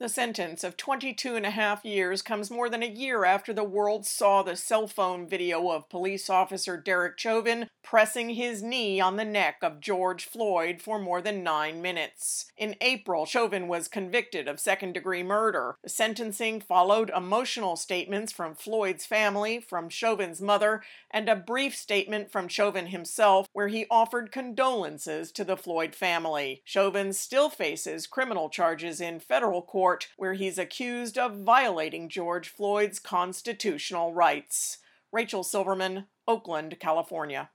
The sentence of 22 and a half years comes more than a year after the world saw the cell phone video of police officer Derek Chauvin pressing his knee on the neck of George Floyd for more than 9 minutes. In April, Chauvin was convicted of second-degree murder. The sentencing followed emotional statements from Floyd's family, from Chauvin's mother, and a brief statement from Chauvin himself where he offered condolences to the Floyd family. Chauvin still faces criminal charges in federal court, where he's accused of violating George Floyd's constitutional rights. Rachel Silverman, Oakland, California.